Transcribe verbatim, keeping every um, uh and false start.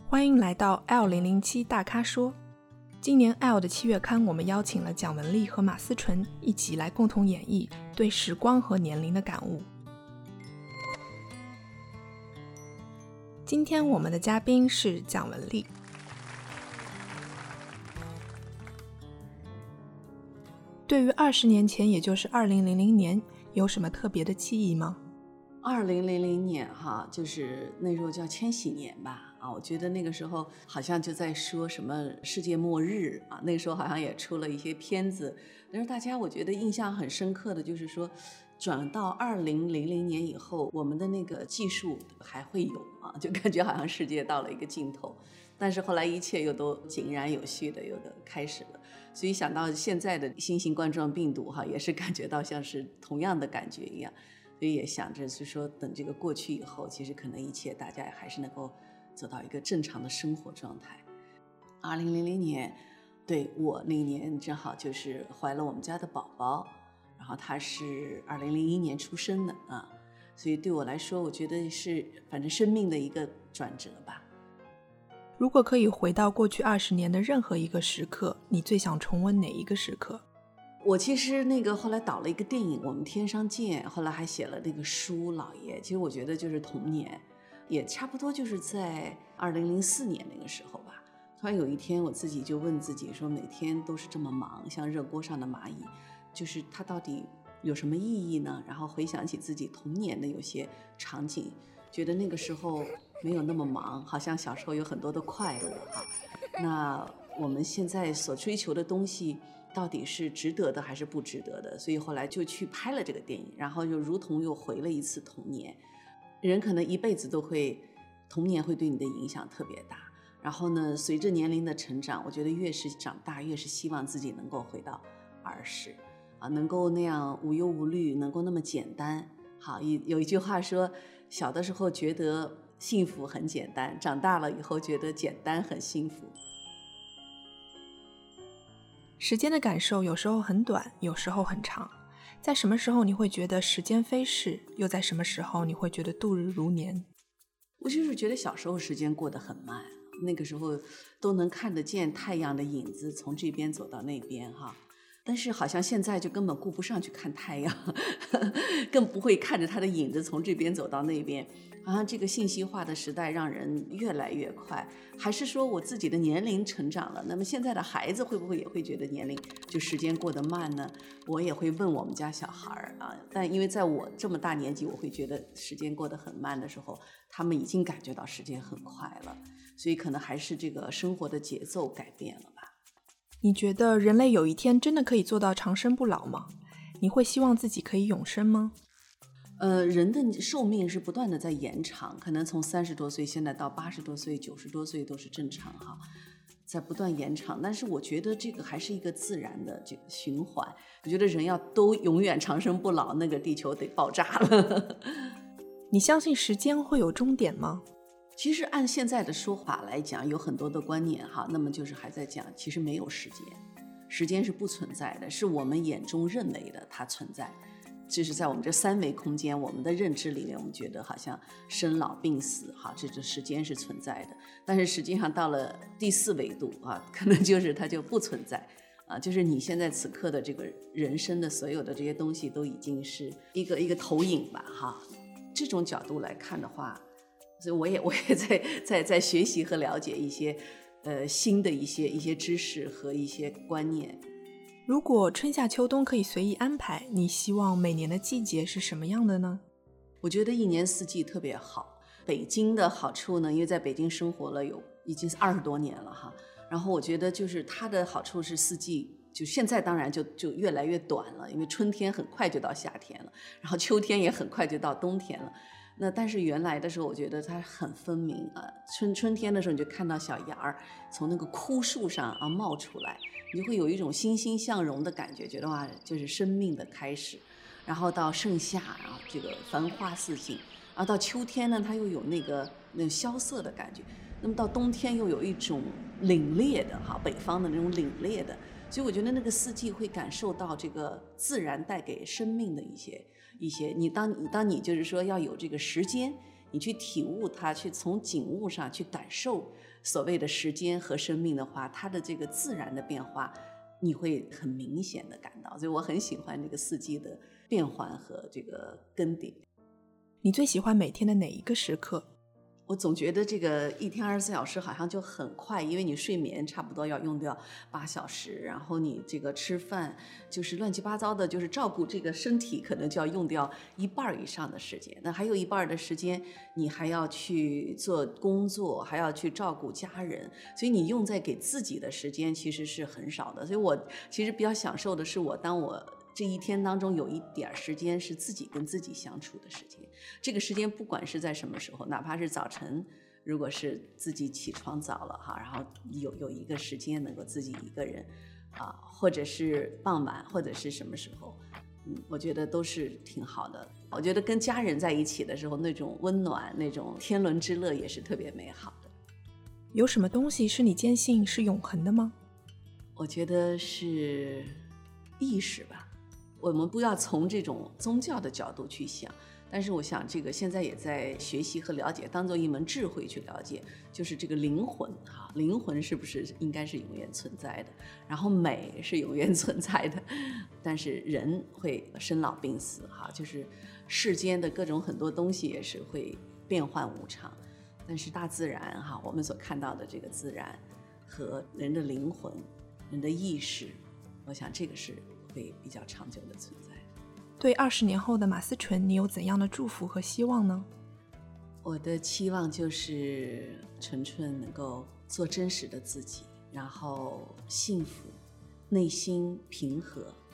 欢迎来到 L 零零七 大咖说。今年 L 的七月刊，我们邀请了蒋雯丽和马思纯一起来共同演绎对时光和年龄的感悟。今天我们的嘉宾是蒋雯丽。对于二十年前，也就是二零零零年，有什么特别的记忆吗？ 二零零零年哈，就是那时候叫千禧年吧，啊，我觉得那个时候好像就在说什么世界末日啊，那个时候好像也出了一些片子，但是大家我觉得印象很深刻的就是说，转到二零零零年以后，我们的那个技术还会有啊，就感觉好像世界到了一个尽头，但是后来一切又都井然有序的又的开始了，所以想到现在的新型冠状病毒哈，也是感觉到像是同样的感觉一样。所以也想着是说等这个过去以后，其实可能一切大家还是能够走到一个正常的生活状态。二零零零年，对，我那年正好就是怀了我们家的宝宝，然后他是二零零一年出生的啊，所以对我来说，我觉得是反正生命的一个转折吧。 如果可以回到过去二十年的任何一个时刻，你最想重温哪一个时刻？ 我其实那个后来导了一个电影《我们天上见》，后来还写了那个书《老爷》，其实我觉得就是童年，也差不多就是在二零零四年那个时候吧。突然有一天我自己就问自己说，每天都是这么忙，像热锅上的蚂蚁，就是它到底有什么意义呢？然后回想起自己童年的有些场景，觉得那个时候没有那么忙，好像小时候有很多的快乐啊。那我们现在所追求的东西到底是值得的还是不值得的，所以后来就去拍了这个电影，然后就如同又回了一次童年。人可能一辈子都会，童年会对你的影响特别大，然后呢随着年龄的成长，我觉得越是长大越是希望自己能够回到儿时啊，能够那样无忧无虑，能够那么简单。好，有一句话说，小的时候觉得幸福很简单，长大了以后觉得简单很幸福。 时间的感受有时候很短，有时候很长。在什么时候你会觉得时间飞逝，又在什么时候你会觉得度日如年？ 我就是觉得小时候时间过得很慢，那个时候都能看得见太阳的影子从这边走到那边哈。但是好像现在就根本顾不上去看太阳，更不会看着它的影子从这边走到那边。好像这个信息化的时代让人越来越快，还是说我自己的年龄成长了，那么现在的孩子会不会也会觉得年龄就时间过得慢呢？我也会问我们家小孩啊，但因为在我这么大年纪，我会觉得时间过得很慢的时候，他们已经感觉到时间很快了，所以可能还是这个生活的节奏改变了吧。 你觉得人类有一天真的可以做到长生不老吗？你会希望自己可以永生吗？ 呃，人的寿命是不断的在延长，可能从三十多岁现在到八十多岁、九十多岁都是正常哈，在不断延长。但是我觉得这个还是一个自然的这个循环。我觉得人要都永远长生不老，那个地球得爆炸了。 你相信时间会有终点吗？ 其实按现在的说法来讲，有很多的观念哈，那么就是还在讲，其实没有时间，时间是不存在的，是我们眼中认为的它存在。就是在我们这三维空间，我们的认知里面，我们觉得好像生老病死哈，这这时间是存在的，但是实际上到了第四维度啊，可能就是它就不存在啊，就是你现在此刻的这个人生的所有的这些东西都已经是一个一个投影吧哈。这种角度来看的话，所以我也我也在在在学习和了解一些呃新的一些一些知识和一些观念。 如果春夏秋冬可以随意安排，你希望每年的季节是什么样的呢？ 我觉得一年四季特别好。北京的好处呢，因为在北京生活了有已经二十多年了哈，然后我觉得就是它的好处是四季，就现在当然就就越来越短了，因为春天很快就到夏天了，然后秋天也很快就到冬天了。那但是原来的时候，我觉得它很分明啊。春春天的时候，你就看到小芽儿从那个枯树上啊冒出来，你就会有一种欣欣向荣的感觉，觉得哇，就是生命的开始。然后到盛夏啊，这个繁花似锦，然后到秋天呢，它又有那个那种萧瑟的感觉。那么到冬天又有一种凛冽的哈，北方的那种凛冽的。所以我觉得那个四季会感受到这个自然带给生命的一些一些，你当你当你就是说要有这个时间， 你去体悟它，去从景物上去感受所谓的时间和生命的话，它的这个自然的变化你会很明显的感到。所以我很喜欢这个四季的变换和这个更迭。 你最喜欢每天的哪一个时刻？ 我总觉得这个一天二十四小时好像就很快，因为你睡眠差不多要用掉八小时，然后你这个吃饭就是乱七八糟的，就是照顾这个身体可能就要用掉一半以上的时间，那还有一半的时间你还要去做工作，还要去照顾家人，所以你用在给自己的时间其实是很少的。所以我其实比较享受的是我当我这一天当中有一点时间是自己跟自己相处的时间，这个时间不管是在什么时候，哪怕是早晨，如果是自己起床早了哈，然后有有一个时间能够自己一个人啊，或者是傍晚，或者是什么时候，嗯，我觉得都是挺好的。我觉得跟家人在一起的时候，那种温暖，那种天伦之乐也是特别美好的。 有什么东西是你坚信是永恒的吗？ 我觉得是意识吧。我们不要从这种宗教的角度去想，但是我想这个现在也在学习和了解，当做一门智慧去了解，就是这个灵魂哈，灵魂是不是应该是永远存在的，然后美是永远存在的，但是人会生老病死哈，就是世间的各种很多东西也是会变幻无常，但是大自然哈，我们所看到的这个自然和人的灵魂、人的意识，我想这个是会比较长久的存在。 对二十年后的马思纯，你有怎样的祝福和希望呢？ 我的期望就是纯纯能够做真实的自己，然后幸福，内心平和，